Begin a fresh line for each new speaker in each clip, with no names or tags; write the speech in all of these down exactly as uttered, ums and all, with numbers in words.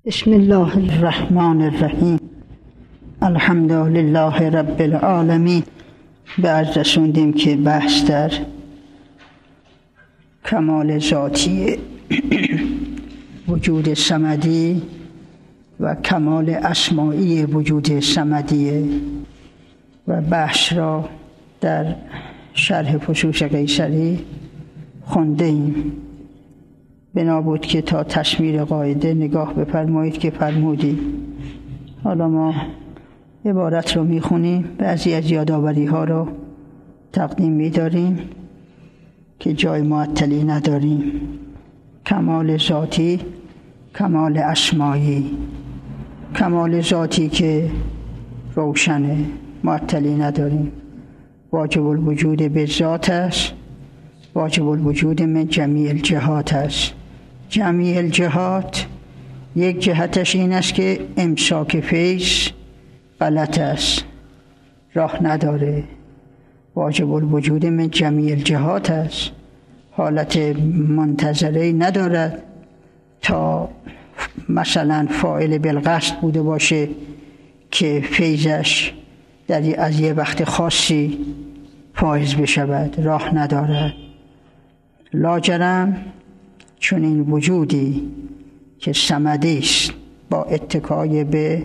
بسم الله الرحمن الرحیم. الحمد لله رب العالمین. به عرض رسوندیم که بحث در کمال ذاتی وجود صمدی و کمال اسمائی وجود صمدیه و بحث را در شرح فصوص قیصری خونده ایم. بنا بود که تا تشمیر قاعده نگاه بفرمایید که فرمودید. حالا ما عبارت رو میخونیم، بعضی از یادآوری ها رو تقدیم میداریم که جای معطلی نداریم. کمال ذاتی، کمال اسمایی. کمال ذاتی که روشنه، معطلی نداریم. واجب الوجود به ذات است، واجب الوجود من جمیع الجهات است. جمیع الجهات یک جهتش این است که امساک فیض غلط است، راه نداره. واجب الوجود من جمیع الجهات است، حالت منتظره ندارد تا مثلا فاعل بالقصد بوده باشه که فیضش در از یه وقت خاصی فایز بشود، راه ندارد. لاجرم چون این وجودی که صمدی است با اتکای به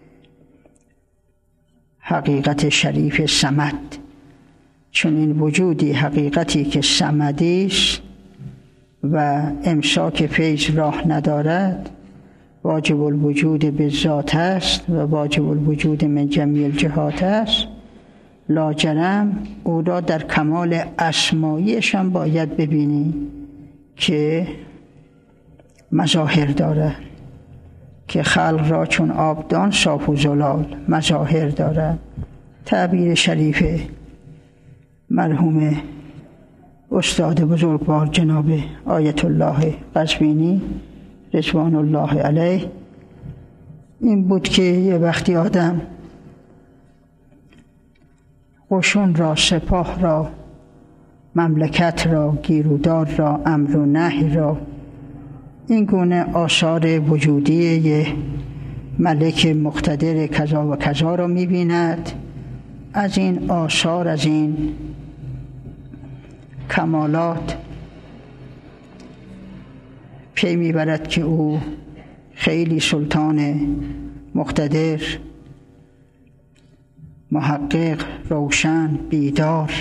حقیقت شریف صمد، چون این وجودی حقیقتی که صمدی است و امساک فیض راه ندارد، واجب الوجود به ذات است و واجب الوجود من جمیع الجهات است. لاجرم او را در کمال اسماییش هم باید ببینی که مظاهر داره، که خلق را چون آبدان صاف و زلال مظاهر داره. تعبیر شریف مرحوم استاد بزرگوار جناب آیت الله قزوینی رضوان الله علیه این بود که یه وقتی آدم قشون را، سپاه را، مملکت را، گیرودار را، امر و نهی را، این گونه آثار وجودی یه ملک مقتدر کذا و کذا را می‌بیند. از این آثار، از این کمالات پی میبرد که او خیلی سلطان مقتدر، محقق، روشن، بیدار،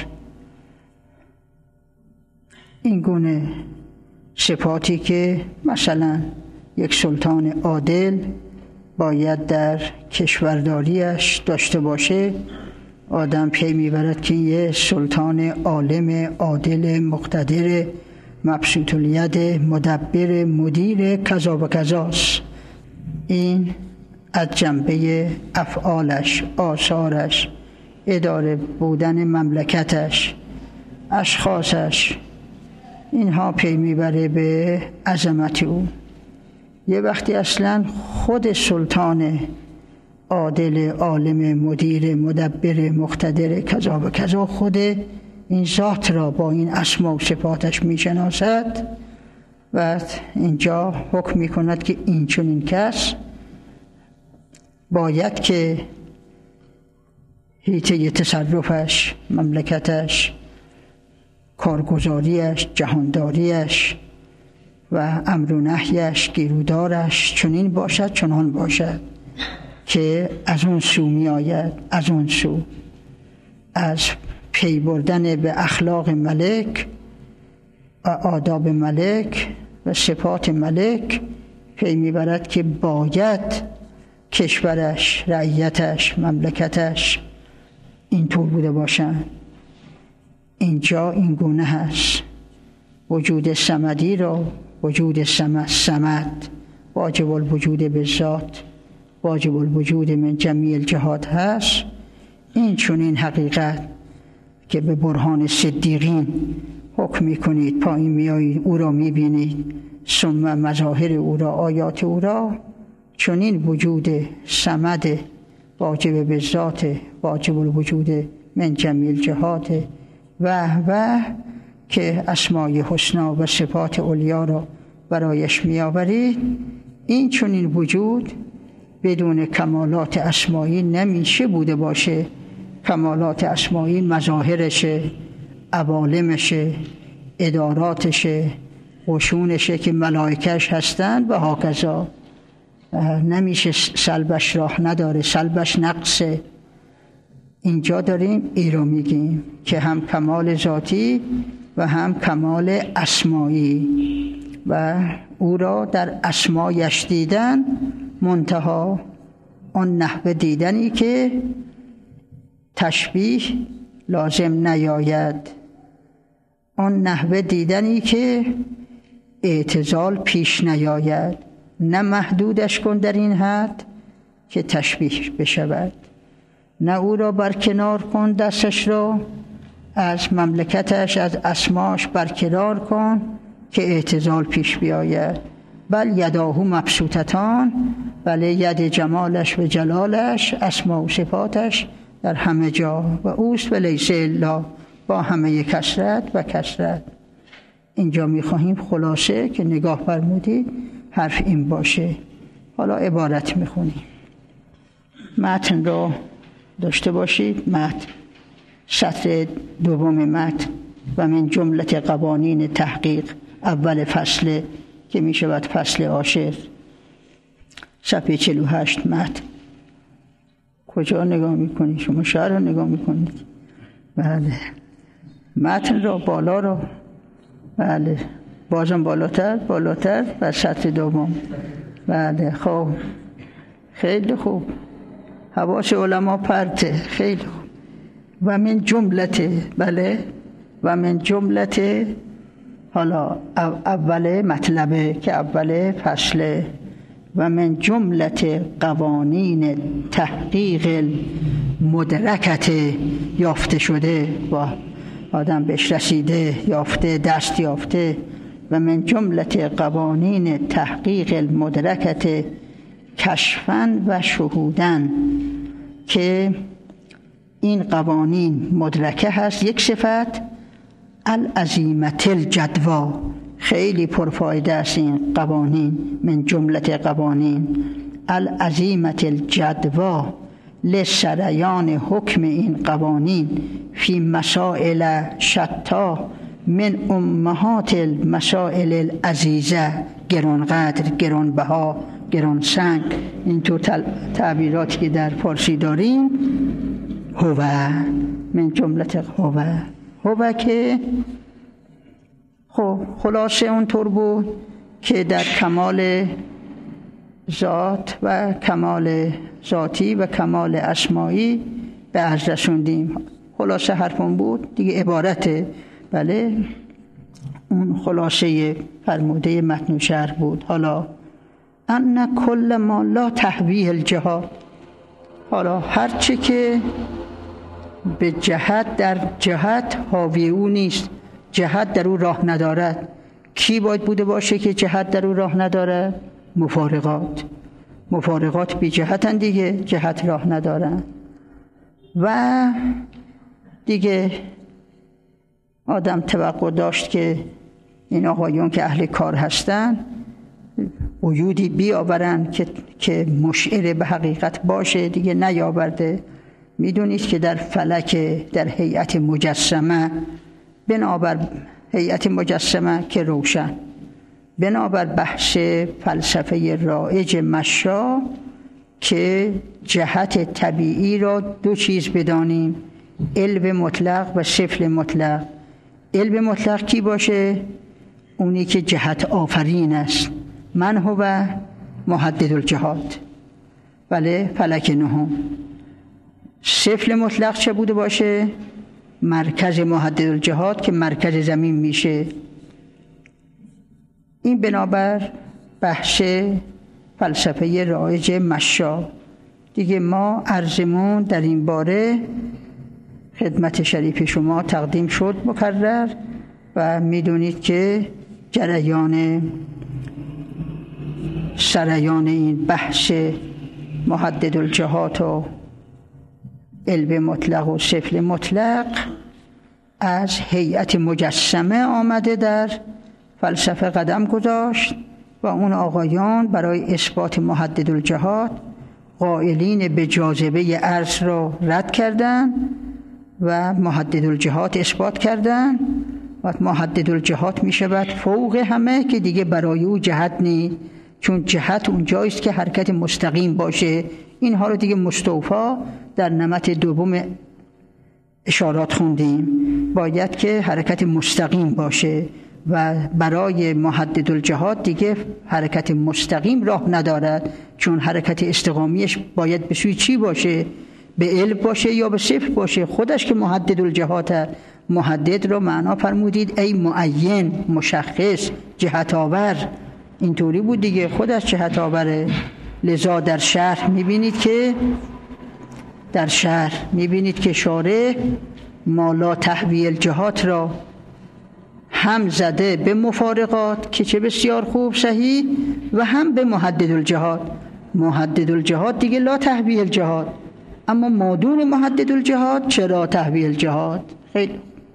این گونه صفاتی که مثلا یک سلطان عادل باید در کشورداریش داشته باشه، آدم پی میبرد که یه سلطان عالم، عادل، مقتدر، مبسوط الید، مدبر، مدیر کذا و کذاست. این از جنبه افعالش، آثارش، اداره بودن مملکتش، اشخاصش، اینها پی میبره به عظمت او. یه وقتی اصلا خود سلطان عادل، عالم، مدیر، مدبر، مقتدر کذا و کذا خود این ذات را با این اسما و صفاتش میشناسد و اینجا حکم میکند که این چون این کس باید که حیطه تصرفش، مملکتش، کارگزاریش، جهانداریش و امر و نهیش، گیرودارش چنین باشد، چنان باشد که از اون سو می آید، از اون سو از پی بردن به اخلاق ملک و آداب ملک و صفات ملک پی می برد که باید کشورش، رعیتش، مملکتش اینطور بوده باشند. اینجا این گونه هست. وجود صمدی را، وجود صمد، صمد واجب الوجود به ذات، واجب الوجود من جمیع الجهات هست. این چون این حقیقت که به برهان صدیقین حکم میکنید، پایین میایید، او را میبینید، ثم مظاهر او را، آیات او را، چون این وجود صمد واجب به ذات، واجب الوجود من جمیع الجهات و و که اسمای حسنا و صفات علیا را برایش میآورید، این چنین وجود بدون کمالات اسمایی نمیشه بوده باشه. کمالات اسمایی مظاهرشه، عوالمشه، اداراتشه، قشونشه که ملائکش هستند و هاکذا. نمیشه سلبش راه نداره، سلبش نقصه. اینجا داریم ای رو میگیم که هم کمال ذاتی و هم کمال اسمایی و او را در اسمایش دیدن، منتها آن نحوه دیدنی که تشبیه لازم نیاید، آن نحوه دیدنی که اعتزال پیش نیاید. نه محدودش کن در این حد که تشبیه بشود، نه او را برکنار کن دستش را از مملکتش، از اسماش برکنار کن که اعتزال پیش بیاید. بل یداهو مبسوطتان، بله ید جمالش و جلالش، اسما و صفاتش در همه جا و اوست و لیس الا، با همه کثرت و کثرت. اینجا میخواهیم خلاصه که نگاه فرمودید حرف این باشه. حالا عبارت میخونیم. متن رو داشته باشید. متن سطر دوم متن: و من جملت قوانین تحقیق، اول فصل که می شود فصل عاشر، صفحه چهل و هشت. متن کجا نگاه میکنید شما؟ شعر رو نگاه میکنید؟ بله. متن رو بالا رو، بله بازم بالاتر بالاتر و سطر دوم. بله خب خیلی خوب، حواس علما پرته، خیلی خوب. و من جملت، بله و من جملت، حالا اول مطلبه که اول فصله. و من جملت قوانین تحقیق مدرکت، یافته شده و آدم بهش رسیده، یافته، دست یافته. و من جملت قوانین تحقیق المدرکت کشفن و شهودن، که این قوانین مدرکه هست. یک صفت العظیمت الجدوا، خیلی پرفایده است این قوانین. من جملت قوانین العظیمت الجدوا لسریان حکم این قوانین فی مسائل شتا من امهات المسائل العزیزه، گرانقدر، گرانبها، گرانسنگ. این تو تعبیراتی که در فارسی داریم. هو من جملت هو، هو که خب خلاصه اونطور بود که در کمال ذات و کمال ذاتی و کمال اسمایی به عرض رسوندیم. خلاصه حرفون بود دیگه، عبارته. بله اون خلاصه فرموده متن شرح بود. حالا ان کل ما لا تحویه الجهات، حالا هرچه که به جهت در جهت حاوی او نیست، جهت در او راه ندارد. کی باید بوده باشه که جهت در او راه ندارد؟ مفارقات. مفارقات بی جهتن دیگه، جهت راه ندارن. و دیگه آدم توقع داشت که این آقایون که اهل کار هستن وجودی بیاورن که که مشعر به حقیقت باشه، دیگه نیاورده. میدونید که در فلک، در هیئت مجسمه، بنابر هیئت مجسمه که روشن، بنابر بحث فلسفه رائج مشا که جهت طبیعی را دو چیز بدانیم: علم مطلق و سفل مطلق. علم مطلق کی باشه؟ اونی که جهت آفرین است. من هو محدد الجهات، بله فلک نهم. سفل مطلق چه بوده باشه؟ مرکز محدد الجهات که مرکز زمین میشه. این بنابر بحث فلسفه رایج مشا. دیگه ما عرضمون در این باره خدمت شریف شما تقدیم شد مکرر و میدونید که جریان سریان این بحث محدد الجهات و علم مطلق و سفل مطلق از هیئت مجسمه آمده در فلسفه قدم گذاشت و اون آقایان برای اثبات محدد الجهات قائلین به جاذبه ارض را رد کردن و محدد الجهات اثبات کردن و محدد الجهات می شود فوق همه که دیگه برای او جهت نیست، چون جهت اونجاییست که حرکت مستقیم باشه. اینها رو دیگه مستوفا در نمط دوم اشارات خوندیم، باید که حرکت مستقیم باشه و برای محدد الجهات دیگه حرکت مستقیم راه ندارد، چون حرکت استقامیش باید به سوی چی باشه؟ به علم باشه یا به صفر باشه. خودش که محدد الجهات، محدد رو معنا فرمودید ای معین، مشخص، جهت آور. اینطوری بود دیگه، خودش جهت آوره. لذا در شرح میبینید که در شرح میبینید که شارح مالا تحوی الجهات را هم زده به مفارقات که چه بسیار خوب صحیح، و هم به محدد الجهات. محدد الجهات دیگه لا تحوی الجهات، اما مادون محدد الجهات چرا تحوی الجهات؟ خیلی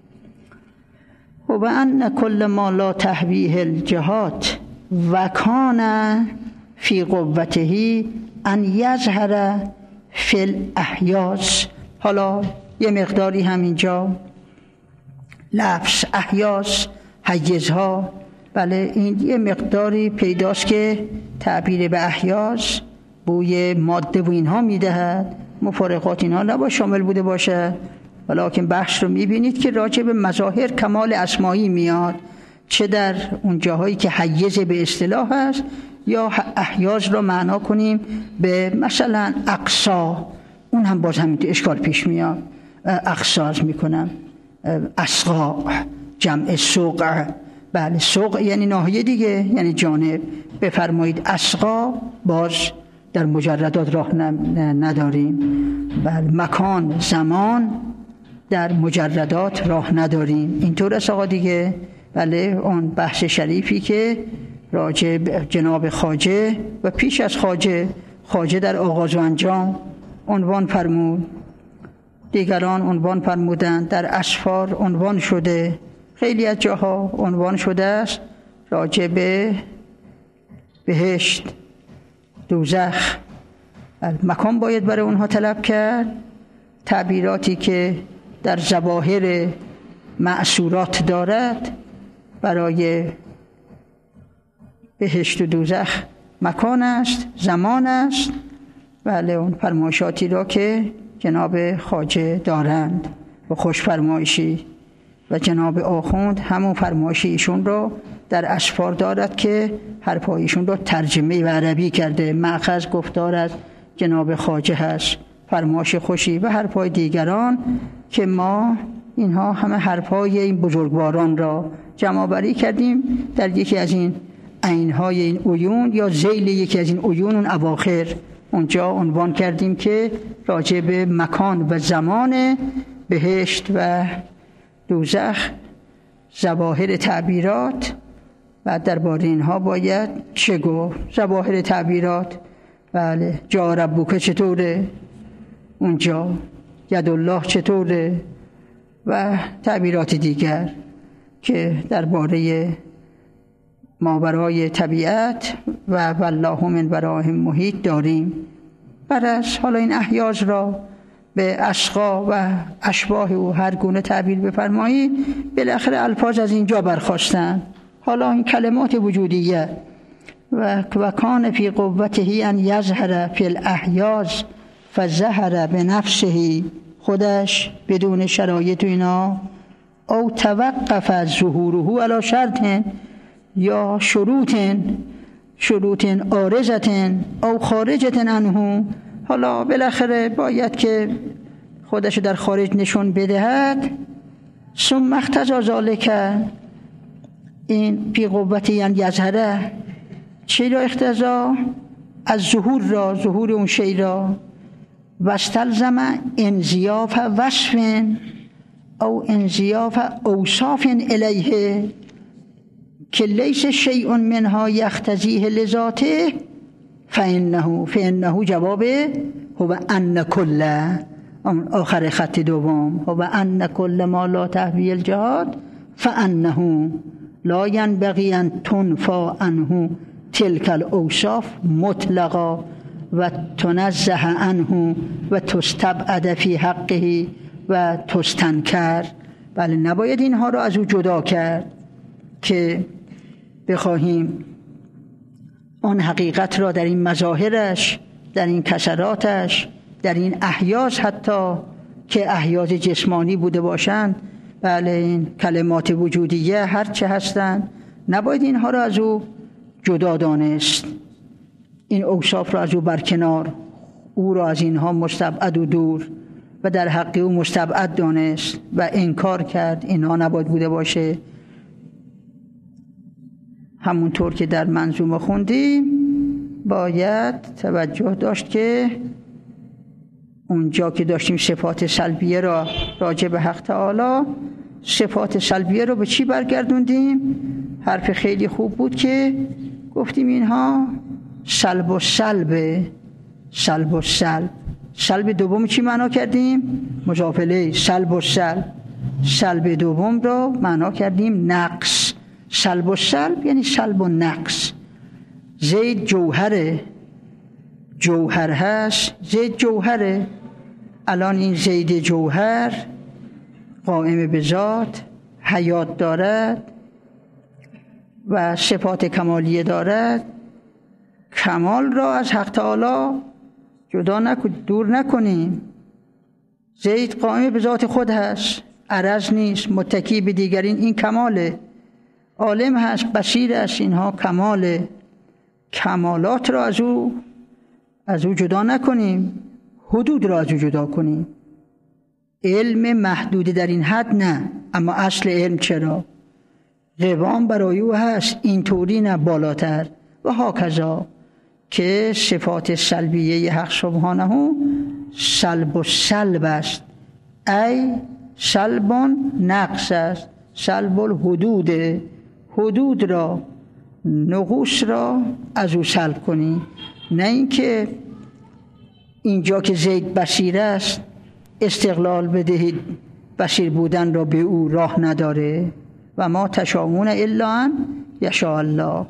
و ان کل ما لا تحویه الجهات و کان فی قوته ان یظهر فی الاحیاز. حالا یه مقداری همینجا لفظ احیاز، حیزها، بله این یه مقداری پیداست که تعبیر به احیاز بوی ماده و اینها میدهد، مفارقات اینها نباید شامل بوده باشه. ولیکن بحث رو میبینید که راجع به مظاهر کمال اسمایی میاد، چه در اون جاهایی که حیز به اصطلاح هست، یا احیاز رو معنا کنیم به مثلا اقصا، اون هم باز همین اشکال پیش میاد. اقصاز میکنم، اسقا جمع سوق، بله سوق یعنی ناحیه دیگه، یعنی جانب. بفرمایید اسقا باز در مجردات راه نداریم. بله مکان زمان در مجردات راه نداریم. اینطور است آقا دیگه. بله اون بحث شریفی که راجع جناب خواجه و پیش از خواجه، خواجه در آغاز و انجام عنوان فرمود، دیگران عنوان فرمودند، در اسفار عنوان شده، خیلی از جاها عنوان شده است راجع به بهشت، دوزخ. مکان باید برای اونها طلب کرد. تعبیراتی که در ظواهر معصورات دارد برای بهشت و دوزخ مکان است، زمان است. بله اون فرمایشاتی را که جناب خواجه دارند و خوش فرمایشی، و جناب آخوند همون فرمایشی ایشون رو در اسفار دارد که حرفایشون رو ترجمه و عربی کرده، مأخذ گفتار از جناب خواجه هست، فرمایش خوشی. و حرفای دیگران که ما اینها همه حرفای این بزرگواران را جمع بری کردیم در یکی از این عینهای این عیون، یا ذیل یکی از این عیون اون اواخر، اونجا عنوان کردیم که راجع به مکان و زمان بهشت و دوزخ، ظواهر تعبیرات و درباره اینها باید چه گفت. ظواهر تعبیرات، بله جا ربک چطوره، اونجا یدالله چطوره، و تعبیرات دیگر که درباره ماورای طبیعت و والله من وراهم محیط داریم. برش حالا این احیاز را به اشقا و اشباه و هر گونه تعبیر بفرمایید، بالاخره الفاظ از اینجا برخواستن. حالا این کلمات وجودیه و کان فی قوته ان یظهر فی الاحیاز فظهر بنفسه، خودش بدون شرایط و اینا، او توقف ظهوره علی شرط یا شروط شروط عارضه او خارجه عنه. حالا بالاخره باید که خودشو در خارج نشون بدهد. ثم اقتضا ذلک، این فی قوته یعنی یظهره، چی را اقتضا؟ از ظهور را، ظهور اون شی را. واستلزم انضیاف وصف او انضیاف اوصاف الیه که لیس شیء منها یختزیه لذاته فانه فانه جوابه هو ان کل، آخر خط دوم، هو ان کل ما لا تحوی الجهات فانه لا ينبغي ان تنفى عنه تلک الاوصاف مطلقا و تنزه عنه و تستبعد فی حقه و تستنکر. بله نباید اینها رو از او جدا کرد که بخواهیم آن حقیقت را در این مظاهرش، در این کسراتش، در این احیاز حتی که احیاز جسمانی بوده باشند، بله این کلمات وجودیه هر چه هستند، نباید اینها را از او جدا دانست، این اوصاف را از او برکنار، او را از اینها مستبعد و دور و در حق او مستبعد دانست و انکار کرد. اینها نباید بوده باشه. همونطور که در منظومه خوندیم باید توجه داشت که اونجا که داشتیم صفات سلبیه را راجع به حق تعالی، صفات سلبیه رو به چی برگردوندیم؟ حرف خیلی خوب بود که گفتیم اینها سلب و سلب، سلب و سلب. سلب دوم چی معنا کردیم؟ مضاف الیه. سلب و سلب، سلب دوم رو معنا کردیم نقص. سلب و سلب یعنی سلب و نقص. زید جوهره، جوهر هست، زید جوهره. الان این زید جوهر قائم به ذات، حیات دارد و صفات کمالیه دارد. کمال را از حق تعالی جدا نکنیم، دور نکنیم. زید قائم به ذات خود هست، عرض نیست، متکی به دیگرین، این کماله. عالم هست، بصیر است، اینها کماله. کمالات را از او از او جدا نکنیم، حدود را از او جدا کنیم. علم محدود در این حد نه، اما اصل علم چرا؟ قوام برای او هست، اینطوری نه بالاتر. و هاکذا که صفات سلبیه حق سبحانه سلب و سلب است، ای سلبان نقص است، سلب الحدود، حدود را، نقوص را از او سلب کنی. نه اینکه اینجا که زید بصیر است استقلال بدهید بصیر بودن را به او، راه نداره. و ما تشاءون الا ان یشاء الله،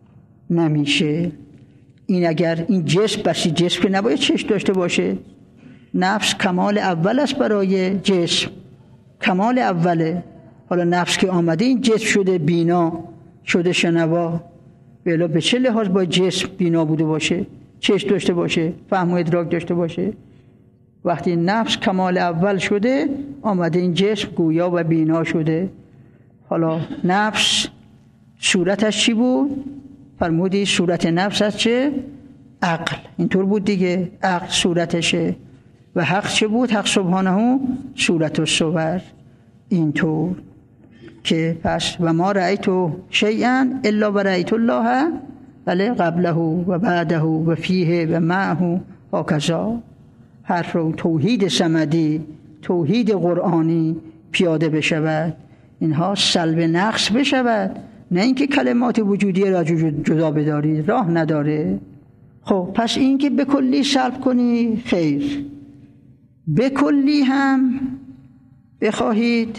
نمیشه. این اگر این جسم بصیر، جسم که نباید چشم داشته باشه. نفس کمال اول است برای جسم، کمال اوله. حالا نفس که آمده این جسم شده بینا، شده شنوا، بلا به چه لحاظ باید جسم بینا بوده باشه، چشم داشته باشه، فهم و ادراک داشته باشه؟ وقتی نفس کمال اول شده آمده این جسم گویا و بینا شده. حالا نفس صورتش چی بود؟ فرمودی صورت نفس از چه؟ عقل. اینطور بود دیگه، عقل صورتشه. و حق چه بود؟ حق سبحانه صورت الصور. اینطور که پس و ما رأیتو شیئا الا و رأیت الله بله قبله و بعده و فیه و معه هاکذا. حرف رو توحید صمدی، توحید قرآنی پیاده بشود، اینها سلب نقص بشود، نه اینکه کلمات وجودی را جدا بداری، راه نداره. خب پس اینکه به کلی سلب کنی خیر، به کلی هم بخواهید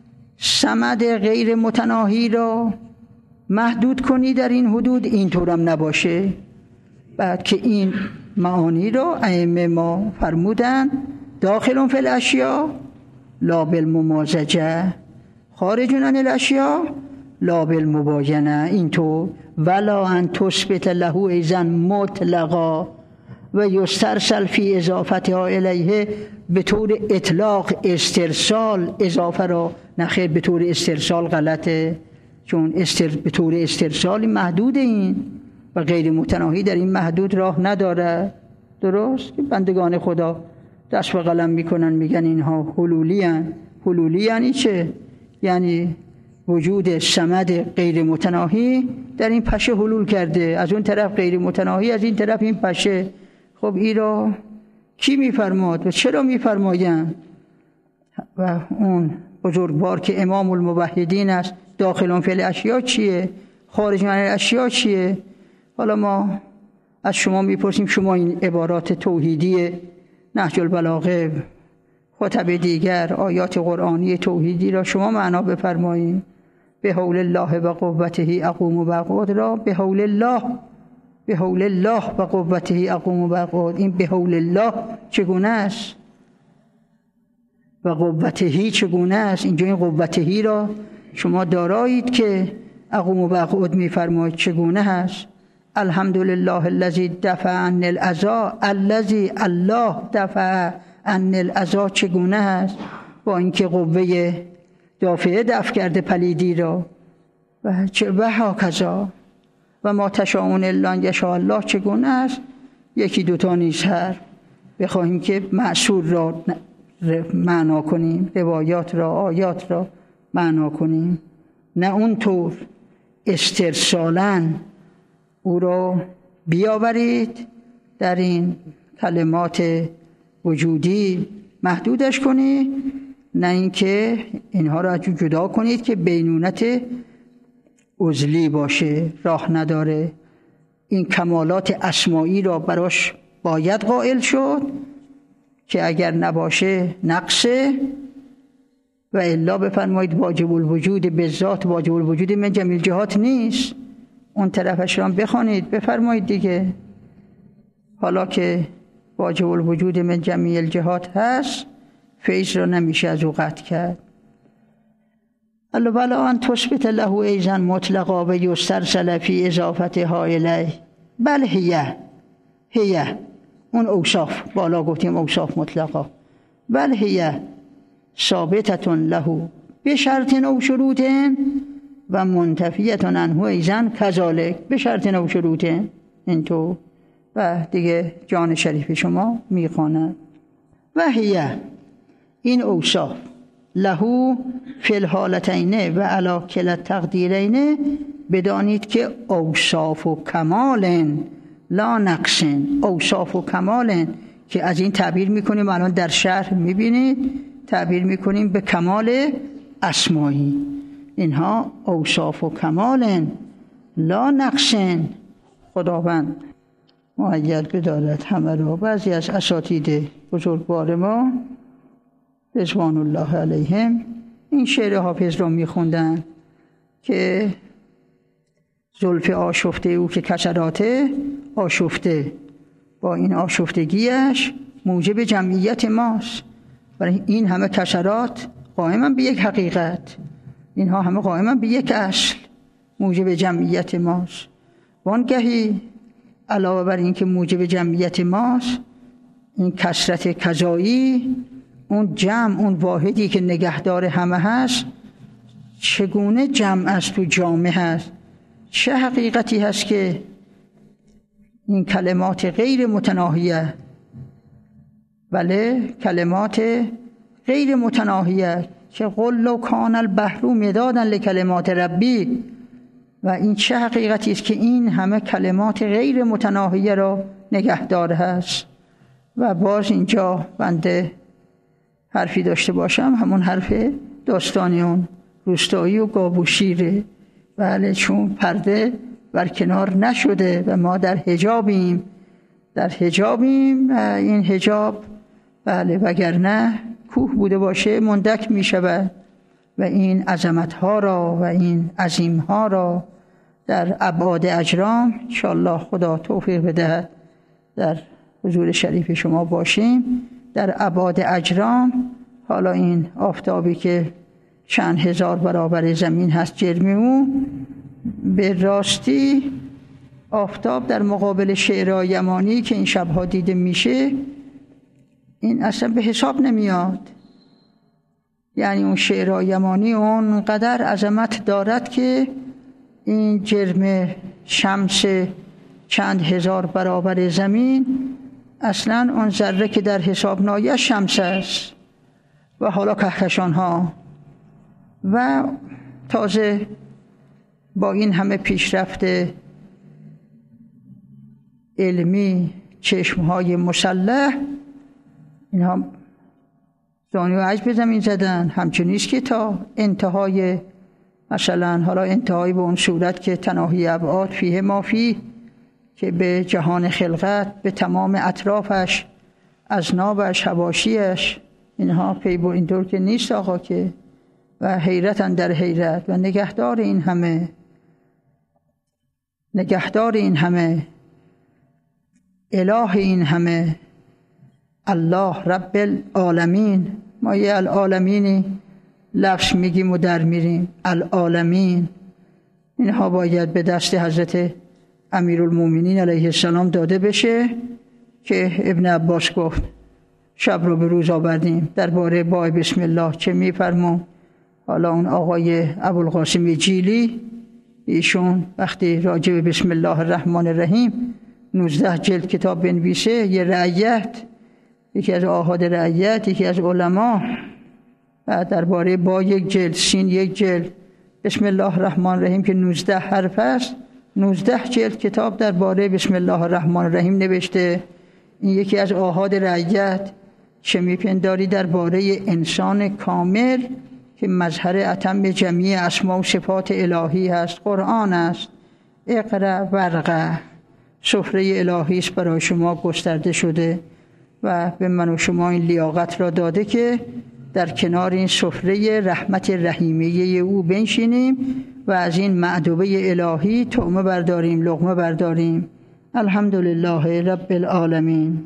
صمد غیر متناهی را محدود کنی در این حدود، اینطورم نباشه. بعد که این معانی را ائمه ما فرمودن داخلون فی الاشیاء لا بالممازجه، خارجون عن الاشیاء لا بالمباینه. اینطور ولا ان تثبت له ایزن مطلقا و یسترسل فی اضافتها الیه، به طور اطلاق استرسال اضافه را نخیر، به طور استرسال غلطه، چون استر... به طور استرسال محدود این و غیر متناهی در این محدود راه نداره. درست؟ بندگان خدا دست به قلم میکنن میگن اینها حلولی هن. حلولی یعنی چه؟ یعنی وجود صمد غیر متناهی در این پشه حلول کرده، از اون طرف غیر متناهی، از این طرف این پشه. خب این را کی میفرماد و چرا میفرمایند؟ و اون بزرگوار که امام الموحدین است داخلون فی الاشیاء چیه؟ خارج عن الاشیاء چیه؟ حالا ما از شما میپرسیم، شما این عبارات توحیدی نهج البلاغه، خطب دیگر، آیات قرآنی توحیدی را شما معنا بفرمایید. به حول الله و قوته اقوم و اقعد را به حول الله به حول الله و قوته اقوم و اقعد. این به حول الله چگونه است و قوته چگونه است؟ اینجا این قوته را شما دارایید که اقوم و اقعد میفرمایید چگونه هست؟ الحمدلله الذی دفع عن الاذى، الذی الله دفع عن الاذى چگونه هست؟ با اینکه قوه دافعه دفع کرده پلیدی را. و چه و هکذا و ما تشاءون الا ان یشاء الله چگونه است؟ یکی دوتا نیز هر بخواهیم که معصور را معنا کنیم، روایات را، آیات را معنا کنیم، نه اونطور استرسالاً او را بیاورید در این کلمات وجودی محدودش کنید، نه اینکه اینها را جدا کنید که بینونت عزلی باشه، راه نداره. این کمالات اسمائی را براش باید قائل شد که اگر نباشه نقصه، و الا بفرمایید واجب الوجود به ذات، واجب الوجود من جمیع الجهات نیست. اون طرفش را بخوانید بفرمایید دیگه. حالا که واجب الوجود من جمیع الجهات هست، فیض را نمیشه از او قطع کرد. الا بلا ان تثبت له ایزا مطلقا و یسترسل فی اضافتها الیه. بل هیه هیه اون اوصاف بالا گفتیم اوصاف مطلقا. بل هیه ثابتتون له بشرط او شروط و منتفیتون عنه ایزا کذالک بشرط او شروط. اینطور و دیگه جان شریف شما میخواند. و هیه این اوصاف له فی الحالتین و علی کلا التقدیرین، بدانید که اوصاف و کمال لا نقص، اوصاف و کمال که از این تعبیر میکنیم الان در شرح میبینید، تعبیر میکنیم به کمال اسمایی. اینها اوصاف و کمال لا نقص. خداوند مؤید بدارد همه را. بعضی از اساتید بزرگوار ما رضوان الله علیهم این شعر حافظ را میخوندن که زلف آشفته او که کسراته آشفته، با این آشفتگیش موجب جمعیت ماست. برای این همه کسرات قائمن به یک حقیقت، اینها همه قائمن به یک اصل موجب جمعیت ماست. وانگهی علاوه بر این که موجب جمعیت ماست، این کثرت کذایی، اون جمع، اون واحدی که نگهدار همه هست، چگونه جمع است تو جامع هست؟ چه حقیقتی هست که این کلمات غیر متناهیه، بله کلمات غیر متناهیه که قل لو کان البحر مدادا لکلمات ربی، و این چه حقیقتی است که این همه کلمات غیر متناهیه را نگهدار هست. و باز اینجا بنده حرفی داشته باشم، همون حرف داستانی اون روستایی و گاو و شیره. بله چون پرده بر کنار نشده و ما در حجابیم، در حجابیم و این حجاب بله وگرنه کوه بوده باشه مندک می شود. و این عظمت ها را و این عظیم ها را در ابعاد اجرام انشاءالله خدا توفیق بده در حضور شریف شما باشیم. در ابعاد اجرام حالا این آفتابی که چند هزار برابر زمین هست جرم او، به راستی آفتاب در مقابل شعرهای یمانی که این شبها دیده میشه این اصلا به حساب نمیاد. یعنی اون شعرهای یمانی اونقدر عظمت دارد که این جرم شمس چند هزار برابر زمین اصلا اون ذره که در حساب نایه شمس است و حالا کهکشان ها. و تازه با این همه پیشرفت علمی، چشمهای مسلح، اینها زانی و عجب به زمین زدن. همچنین است که تا انتهای مثلا حالا انتهای به اون صورت که تناهی ابعاد فیه ما فیه، که به جهان خلقت، به تمام اطرافش، اذنابش، حواشیش، اینها پی با اینطور که نیست آقا که. و حیرتن در حیرت و نگهدار این همه، نگهدار این همه اله این همه، الله رب العالمین. ما یه العالمینی لفظ میگیم و در میریم، العالمین. اینها باید به دست حضرت امیرالمومنین علیه السلام داده بشه که ابن عباس گفت شب رو به روز آوردیم درباره با بسم الله چه میفرمون. حالا اون آقای ابوالقاسم جیلی ایشون وقتی راجع به بسم الله الرحمن الرحیم نوزده جلد کتاب بنویسه، یه رعیت، یکی از آحاد رعیت، یکی از علما، و درباره با یک جلد، سین یک جلد، بسم الله الرحمن الرحیم که نوزده حرف است، نوزده جلد کتاب درباره بسم الله الرحمن الرحیم نوشته. این یکی از آحاد رعیت. چه میپنداری درباره انسان کامل که مظهر اتم جمیع اسما و صفات الهی هست؟ قرآن است. اقرأ ورقه، سفره الهی است برای شما گسترده شده و به من و شما این لیاقت را داده که در کنار این سفره رحمت رحیمیه او بنشینیم و از این معدوبه الهی طعمه برداریم، لقمه برداریم. الحمدلله رب العالمین.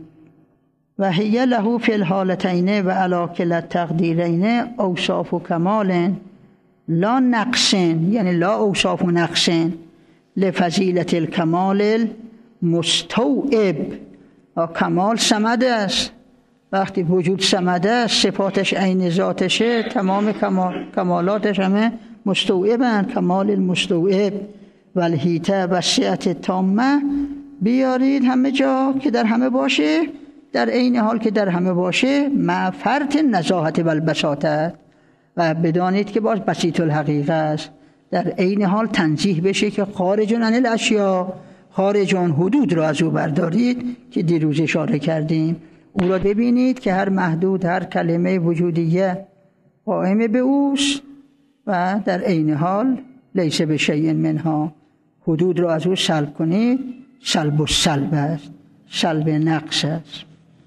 و هی له فی الحالتین و علی کلا التقدیرین اوصاف و کمال لا نقصن، یعنی لا اوصاف و نقصن، لفضیلت الکمال المستوعب. و کمال صمد است. وقتی وجود صمد است، صفاتش عین ذاتشه، تمام کمال کمالاتش همه مستوعبن. کمال المستوعب و الهیته و سعت تامه. بیارید همه جا که در همه باشه، در عین حال که در همه باشه، مع فرط نزاهت و البساطه، و بدانید که باز بسیط الحقیقه است. در عین حال تنزیه بشه که خارجون عن الاشیاء، خارجون حدود را از او بردارید که دیروز اشاره کردیم. او را ببینید که هر محدود، هر کلمه وجودیه قائم به اوست و در عین حال لیس بشیء منها. حدود را از او سلب کنید، سلب و سلب است، سلب نقص است.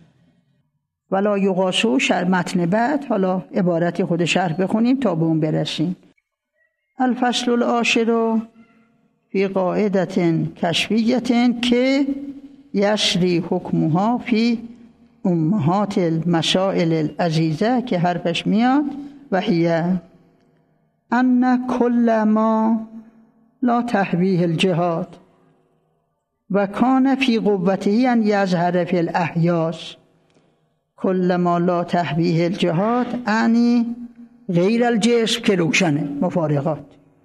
ولا یقاسو. شر متن بعد، حالا عبارت خود شرح بخونیم تا به اون برسیم. الفصل العاشر فی قاعدت کشفیت که یسری حکمها فی امهات المسائل العزیزه، که حرفش میاد و هی ان کل ما لا تحویه الجهاد و کان فی قوته ان یظهر فی الاحیاس. کل ما لا تحویه الجهاد انی غیر الجسم، که روشنه، مفارقات،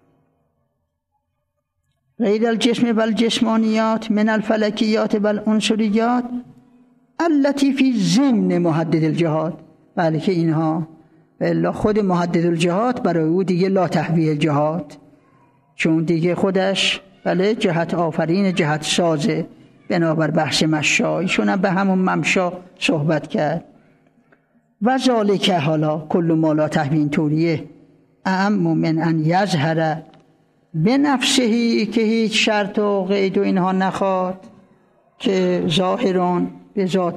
غیر الجسم و الجسمانیات من الفلکیات و العنصریات التي فی ضمن محدد الجهاد. بله که اینها الا خود محدد الجهاد برای او دیگه لا تحویه الجهاد، چون دیگه خودش بله جهت آفرین، جهت سازه، بنابر بحث مشا. ایشون هم به همون ممشا صحبت کرد. و ذالک، حالا کل ما لا تحویه طوریه اعم من ان یظهر به نفسهی، که هیچ شرط و قید و اینها نخواد، که ظاهران به ذات،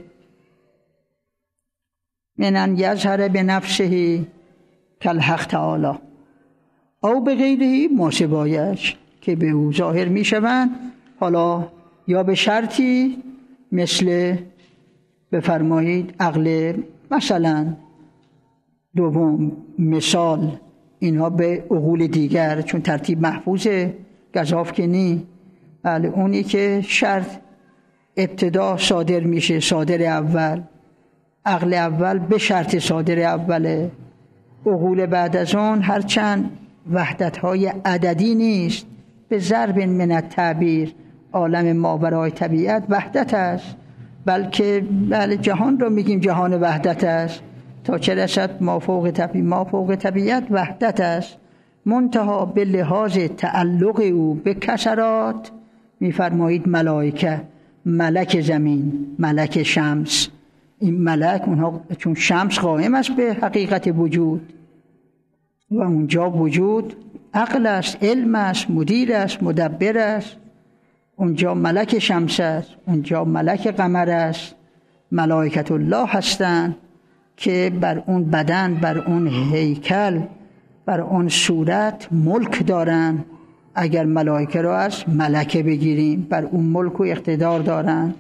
من ان یظهر به نفسهی کالحق تعالی او به غیره ما سوایش، که به او ظاهر می شوند، حالا یا به شرطی مثل بفرمایید عقل، مثلا دوم مثال اینها به عقول دیگر، چون ترتیب محفوظه، گزاف که نی. بله اونی که شرط ابتدا صادر میشه، صادر اول، عقل اول به شرط صادر اوله. عقول بعد از اون هرچند وحدت‌های عددی نیست، به ضرب من التعبیر، عالم ماورای طبیعت وحدت است، بلکه بله جهان رو میگیم جهان وحدت است. تا چه رسد ما فوق طبیعت، ما فوق طبیعت وحدت است. منتها به لحاظ تعلق او به کسرات میفرمایید ملائکه، ملک زمین، ملک شمس. این ملک اونها چون شمس قائم است به حقیقت وجود و اونجا وجود عقل است، علم است، مدیر است، مدبر است. اونجا ملک شمس است، اونجا ملک قمر است. ملائکت الله هستند که بر اون بدن، بر اون هیکل، بر اون صورت ملک دارن. اگر ملائکه را از ملکه بگیریم، بر اون ملک و اقتدار دارن.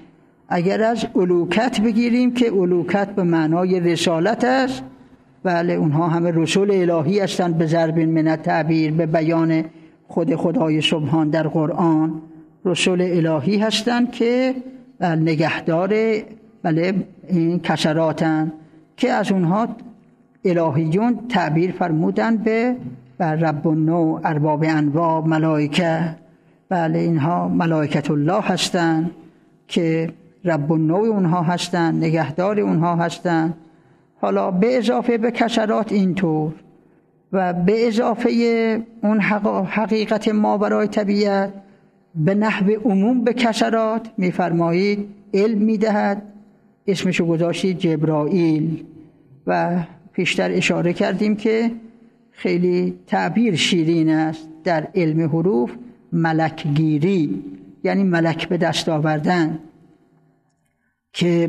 اگر از الوکت بگیریم که الوکت به معنای رسالت است، بله اونها همه رسول الهی هستند به ضرب من التعبیر، به بیان خود خدای سبحان در قرآن رسول الهی هستند که نگهدار بله این کسراتن که از اونها الهیون تعبیر فرمودن به رب النوع، ارباب انواع، ملائکه. بله اینها ملائکت الله هستند که رب النوع اونها هستند، نگهدار اونها هستند. حالا به اضافه به کسرات اینطور و به اضافه اون حقیقت ماورای طبیعت به نحو عموم به کسرات میفرمایید علم میدهد، اسمشو گذاشتید جبرائیل و پیشتر اشاره کردیم که خیلی تعبیر شیرین است در علم حروف، ملکگیری یعنی ملک به دست آوردن که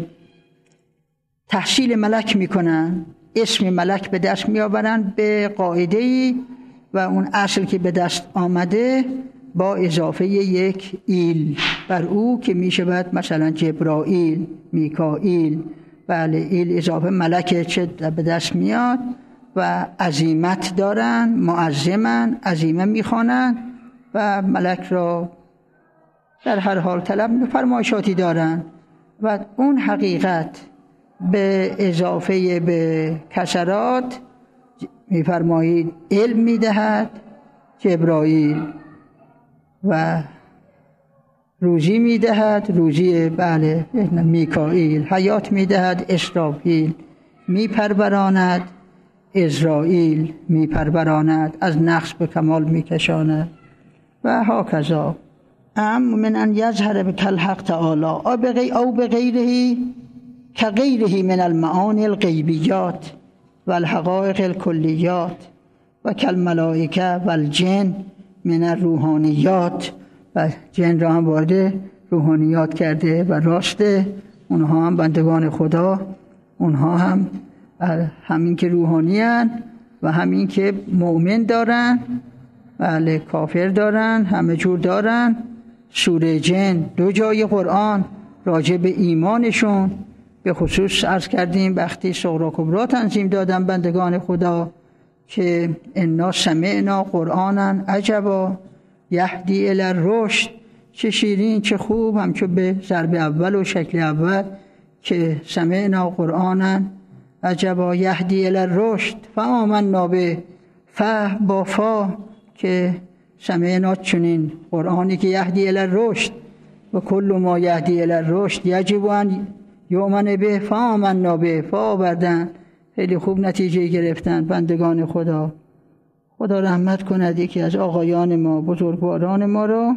تحصیل ملک میکنن، اسم ملک به دست میآورن به قاعده‌ای و اون اصل که به دست آمده با اضافه یک ایل بر او که میشود مثلا جبرائیل، میکائیل. بله ایل اضافه ملک چه به دست میاد و عظیمت دارن، معظمن، عظیمه میخوانن و ملک را در هر حال طلب فرمایشاتی دارن و اون حقیقت به اضافه به کسرات میفرمایید علم میدهد جبرائیل و روزی میدهد روزی بله میکائیل، حیات میدهد اسرافیل، میپروراند عزرائیل، میپروراند از نقص به کمال میکشاند و هاکذا. ام من ان یظهر بک الحق تعالی او بغی او بغیره کغیره من المعانی الغیبیات والحقائق الکلیات و کالملائکه والجن من الروحانیات. و جن را هم وارد روحانیات کرده و راسته اونها هم بندگان خدا، اونها هم همین که روحانی هن و همین که مؤمن دارن، بله کافر دارن، همه جور دارن. سوره جن دو جای قرآن راجع به ایمانشون به خصوص عرض کردیم وقتی صغرا کبرا تنظیم دادن بندگان خدا که انا سمعنا قرآنا عجبا یهدی الی الرشد، چه شیرین چه خوب، هم که به ضرب اول و شکل اول که سمعنا قرآنا عجبا یهدی الی الرشد فآمنا به، فا با فا که سمعنا چنین قرآنی که یهدی الی الرشد و کل ما یهدی الی الرشد یجب ان یؤمن به، فآمنا به، فا آوردن، خیلی خوب نتیجه گرفتن بندگان خدا. خدا رحمت کند یکی از آقایان ما، بزرگواران ما را،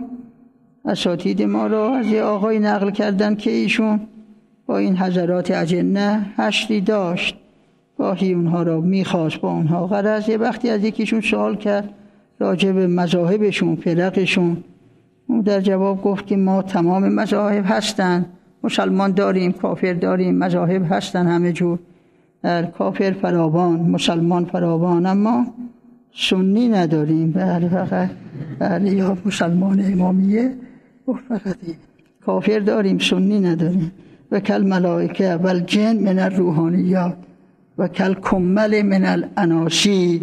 اساتید ما را از یه آقای نقل کردن که ایشون با این حضرات اجنه حشری داشت، گاهی اونها را میخواست با اونها غرض. یه وقتی از یکیشون سوال کرد راجع به مذاهبشون، فرقشون، اون در جواب گفت که ما تمام مذاهب هستن، مسلمان داریم، کافر داریم، مذاهب هستن همه جور، در کافر فراوان، مسلمان فراوان، اما سنی نداریم. بله فقط بله یا مسلمان امامیه فقط کافر داریم، سنی نداریم. و کل ملائکه و الجن من الروحانیات و کل کمل من الاناسی،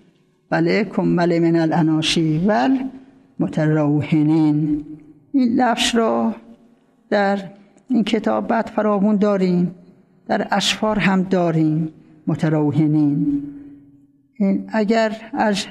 بله کمل من الاناسی و متروهنین. این لفظ را در این کتاب بعد فراوون داریم، در اسفار هم داریم متروهنین. این اگر از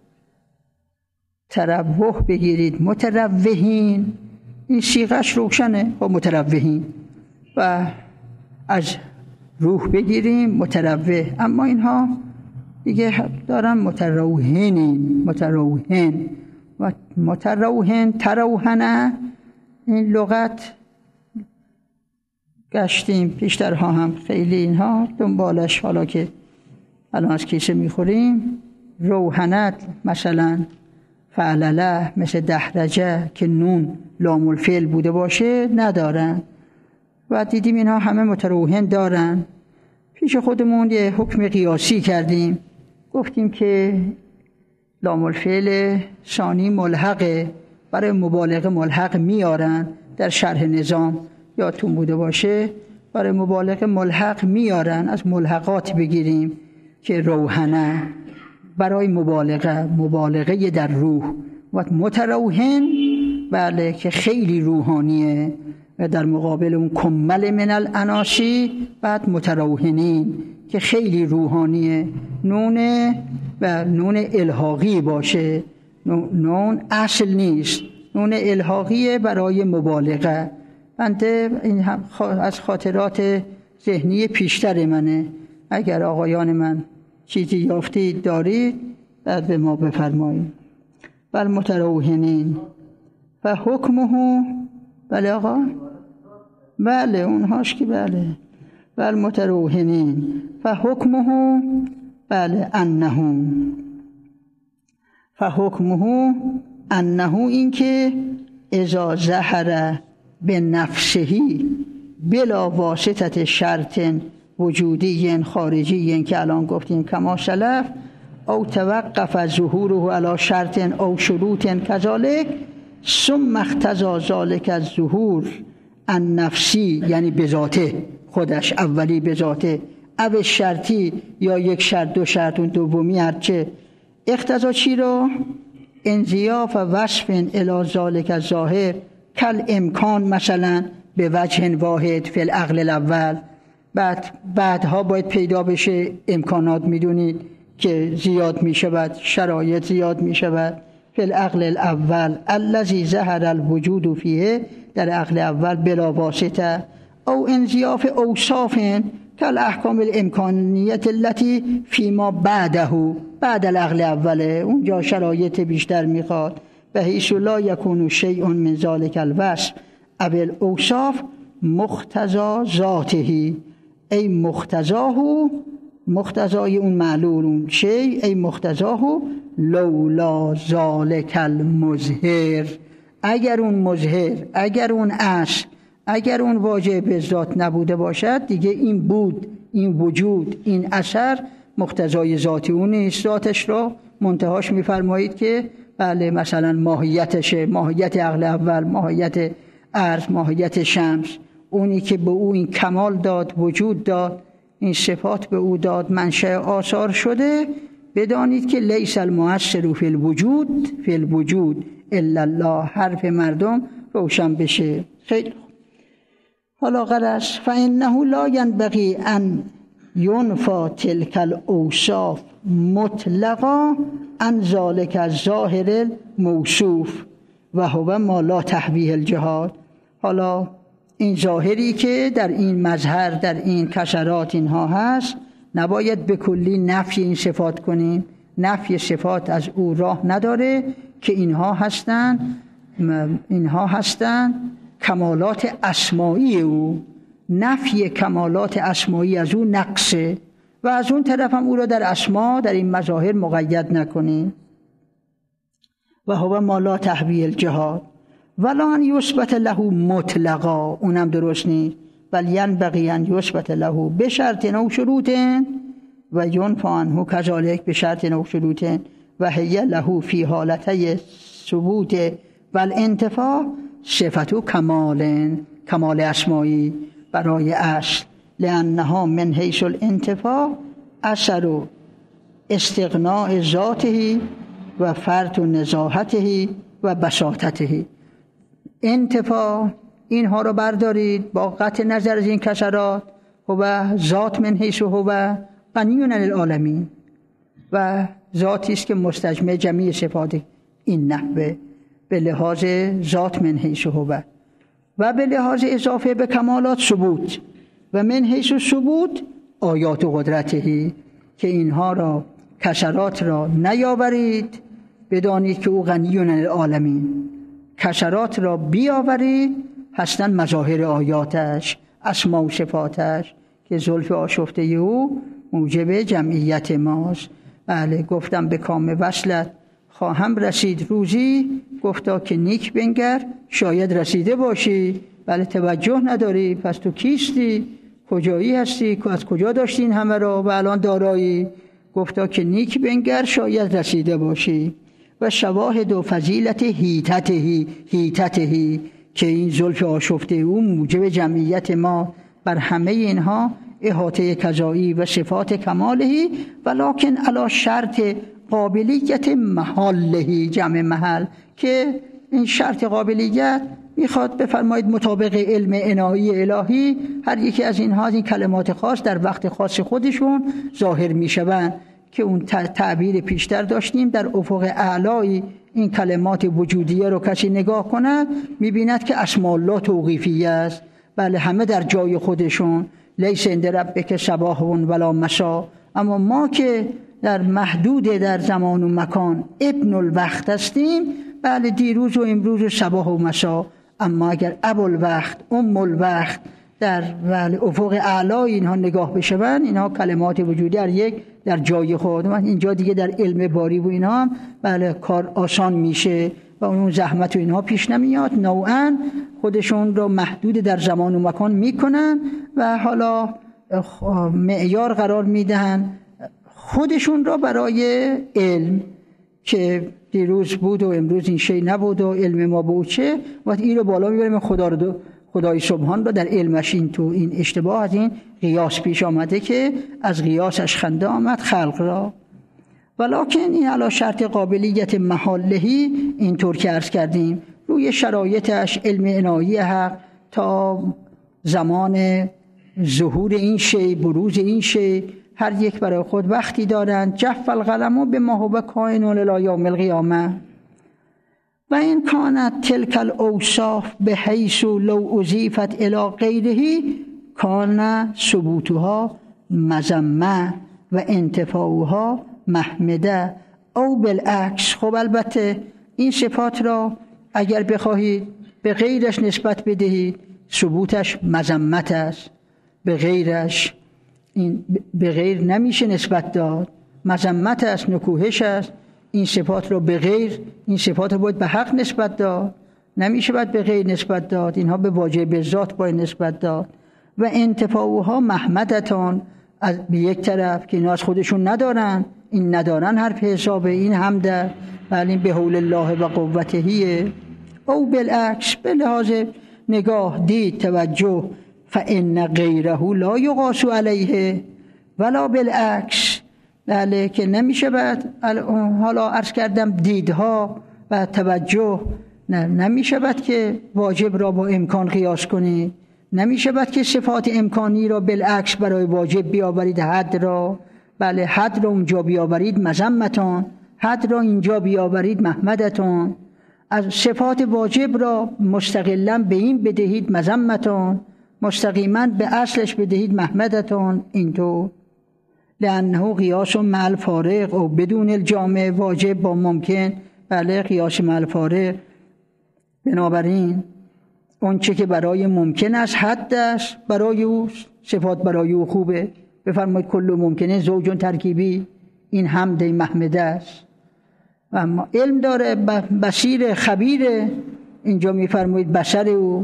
تروه بگیرید متروهین، این صیغه‌اش روشنه با متروهین، و از روح بگیریم متروه، اما اینها دیگه دارن متروهنین، متروهن و متروهن تروهنه. این لغت گشتیم پیشترها هم خیلی اینها دنبالش، حالا که الان از کیسه میخوریم. روحنت مثلا فعلله مثل دحرجه که نون لام الفعل بوده باشه ندارن و دیدیم اینها همه متروهن دارن. پیش خودمون یه حکم قیاسی کردیم، گفتیم که لام الفعل ثانی ملحقه، برای مبالغه ملحق میارن در شرح نظام، یادتون بوده باشه برای مبالغه ملحق میارن، از ملحقات بگیریم که روحنه برای مبالغه، مبالغه در روح. و متروهن بله که خیلی روحانیه، و در مقابل اون کمل من الاناسی بعد متروهنین که خیلی روحانیه. نون و نون الحاقی باشه، نون اصل نیست، نون الحاقیه برای مبالغه. بنده این هم از خاطرات ذهنی پیشتر منه، اگر آقایان من چیزی یافتید دارید بعد به ما بفرمایید. بل متروهنین و حکمه بله آقا بله اونهاش که بله بل متروهنین و حکمه بله انه و حکمه انه این که اذا ظهر به نفسهی بلا واسطه شرط وجودی خارجی که الان گفتیم کما سلف، او توقف ظهوره علی شرط او شروط کذالک، ثم اقتضى ذلك الظهور النفسی یعنی به ذاته خودش اولی به ذاته، او شرطی یا یک شرط دو شرط اون دومی هرچه اقتضا چی رو؟ انضیاف و وصف الی ذلك الظاهر کل امکان مثلا به وجه واحد فی العقل الاول. بعد بعدها باید پیدا بشه امکانات، میدونید که زیاد میشود، شرایط زیاد میشود. فی العقل الاول الذی ظهر الوجود فیه، در عقل اول بلا واسطه، او انضیاف اوصاف کل احکام الامکانیت التي فیما بعده، بعد العقل اوله اونجا شرایط بیشتر میخواد. بحیث لا یکون شیء من ذلک الوصف او الاوصاف مقتضا ذاته، ای مقتضاه مقتضای اون معلول اون شیء، ای مقتضاه لولا ذلک المظهر، اگر اون مظهر، اگر اون اصل، اگر اون واجب به ذات نبوده باشد دیگه این بود، این وجود، این اثر مقتضای ذاتی اون نیست. ذاتش رو منتهاش میفرمایید که بله مثلا ماهیتشه، ماهیت عقل اول، ماهیت عرض، ماهیت شمس، اونی که به او این کمال داد، وجود داد، این صفات به او داد، منشأ آثار شده. بدانید که لیس المؤثر فی الوجود فی الوجود الا الله، حرف مردم روشن بشه. خیلی حالا غرض فانه لا ينبغي ان ينفى تلك الاوصاف مطلقا عن ذلك الظاهر الموصوف و هو ما لا تحویه الجهاد. حالا این ظاهری که در این مظهر، در این کسرات اینها هست، نباید به کلی نفی این صفات کنیم. نفی صفات از او راه نداره که اینها هستن اینها هستن کمالات اسمایی او. نفی کمالات اسمایی از او نقصه و از اون طرف هم او را در اسما در این مظاهر مقید نکنیم. و هو ما لا تحویه الجهاد ولا ان یثبت له مطلقا، اونم درست نیست. بل ینبغی ان یثبت له بشرط او شروط و ینفی عنه کذالک بشرط او شروط و هی له فی حالتی ثبوت و الانتفاع صفت کمال، کمال اسمایی برای اصل، لانها من حیث الانتفاع اثر استغناء ذاته و فرط نزاهته و بساطته. انتفاع اینها رو بردارید با قطع نظر از این کسرات و ذات من حیث هو غنی عن العالمین، و ذاتی است که مستجمع جمیع صفات این نحوه به لحاظ ذات من حیث هو و به لحاظ اضافه به کمالات ثبوت و من حیث ثبوت آیات و قدرته، که اینها را کسرات را نیاورید. بدانید که او غنی عن العالمین. کسرات را بیاورید هستن مظاهر آیاتش، اسما و صفاتش که زلف آشفته او موجب جمعیت ماست. بله گفتم به کام وصلت خواهم رسید روزی، گفتا که نیک بنگر شاید رسیده باشی. بله توجه نداری، پس تو کیستی؟ کجایی هستی؟ از کجا داشتی این همه را و الان دارایی؟ گفتا که نیک بنگر شاید رسیده باشی. و شواهد و فضیلت هیتته هیتته که این زلف آشفته او موجب جمعیت ما بر همه اینها احاطه کذایی و صفات کمالهی، ولکن علی شرط قابلیت محاله، جمع محل، که این شرط قابلیت میخواد بفرمایید مطابق علم عنایی الهی هر یکی از اینها، این کلمات خاص در وقت خاص خودشون ظاهر میشوند، که اون تعبیر پیشتر داشتیم در افق اعلای این کلمات وجودیه رو کسی نگاه کند میبیند که اسماء الله توقیفیه است. بله، همه در جای خودشون، لیس عند ربک صباح ولا مسا. اما ما که در محدود در زمان و مکان ابن الوقت هستیم، بله دیروز و امروز و صباح و مسا. اما اگر ابوالوقت، ام الوقت در بله افق اعلای اینها نگاه بشوند، اینها کلمات وجودی هر یک در جای خود. اینجا دیگه در علم باری و اینها بله کار آسان میشه و اون زحمت و اینها پیش نمیاد. نوعاً خودشون رو محدود در زمان و مکان میکنن و حالا معیار قرار میدهن خودشون رو برای علم، که دیروز بود و امروز این شی نبود و علم ما بود چه، و این رو بالا میبریم خدا رو دو خدای سبحان رو در علمش این تو این اشتباه از این قیاس پیش آمده که از قیاسش خنده آمد خلق را. ولکن این علی شرط قابلیت محالهی، اینطور که عرض کردیم روی شرایطش علم عنایی حق تا زمان ظهور این شی، بروز این شی، هر یک برای خود وقتی دارند. جف القلم بما هو کائن الی یوم القیامه و این کانت تلک الاوصاف بحیث لو اضیفت الی غیره کان ثبوتها مذمه و انتفاعها محمده او بالعکس. خب البته این صفات را اگر بخواهید به غیرش نسبت بدهید ثبوتش مذمت است، به غیرش این به غیر نمیشه نسبت داد، مذمت است، نکوهش است. این صفات رو به غیر، این صفات رو باید به حق نسبت داد، نمیشه باید به غیر نسبت داد، اینها به واجب ذات باید نسبت داد. و انتفاعها محمدتان، از به یک طرف که اینا از خودشون ندارن، این ندارن حرف حسابه، این حمده، ولی به حول الله و قوتهیه. او بالعکس، به لحاظ نگاه، دید، توجه، فان غیره لا یقاس علیه ولا بالعکس. بله که نمیشه بعد حالا عرض کردم دیدها و توجه نه نمیشه بعد که واجب را با امکان قیاس کنید، نمیشه بعد که صفات امکانی را بالعکس برای واجب بیاورید، حد را بله حد را اونجا بیاورید مذمتان، حد را اینجا بیاورید محمدتان. از صفات واجب را مستقلا به این بدهید مذمتان، مستقیما به اصلش بدهید محمدتان. اینطور لانه قیاس مع الفارق او بدون الجامع، واجب با ممکن، بله قیاس مع الفارق. بنابراین اون چه که برای ممکن است حد است، برای او صفات برای او خوبه. بفرمایید کل ممکنه زوجون ترکیبی، این حمد محمده است. اما علم داره، بصیر خبیر، اینجا میفرمایید بصر او،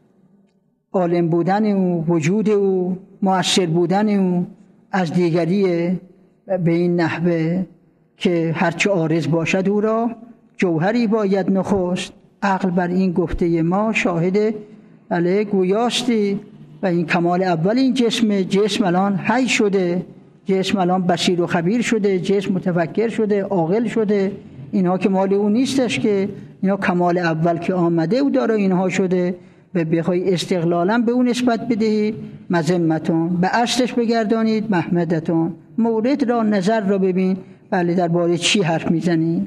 عالم بودن او، وجود او، مؤثر بودن او از دیگریه به این نحوه که هرچه عارض باشد او را جوهری باید نخست. عقل بر این گفته ما شاهد علیه گویاستی و این کمال اول این جسم، جسم الان حی شده، جسم الان بصیر و خبیر شده، جسم متفکر شده، عاقل شده. اینها که مال او نیستش، که اینا کمال اول که آمده او داره اینها شده. و بخوای استقلالا به اون نسبت بدهید مذمتون، به اصلش بگردانید محمدتون. مورد را نظر را ببین، بله درباره چی حرف میزنی.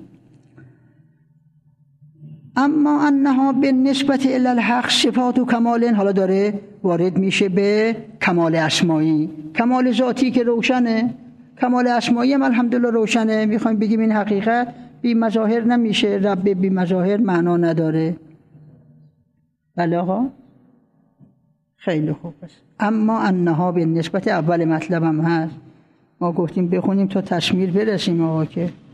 اما انها به نسبت الی الحق صفات و کمال، حالا داره وارد میشه به کمال اسمایی، کمال ذاتی که روشنه، کمال اسمایی هم الحمدلله روشنه. میخوایم بگیم این حقیقت بی مظاهر نمیشه، رب بی مظاهر معنا نداره. بله آقا خیلی خوب است. اما انها به نسبت اول مطلبم هست، ما گفتیم بخونیم تا تشمیر برسیم آقا که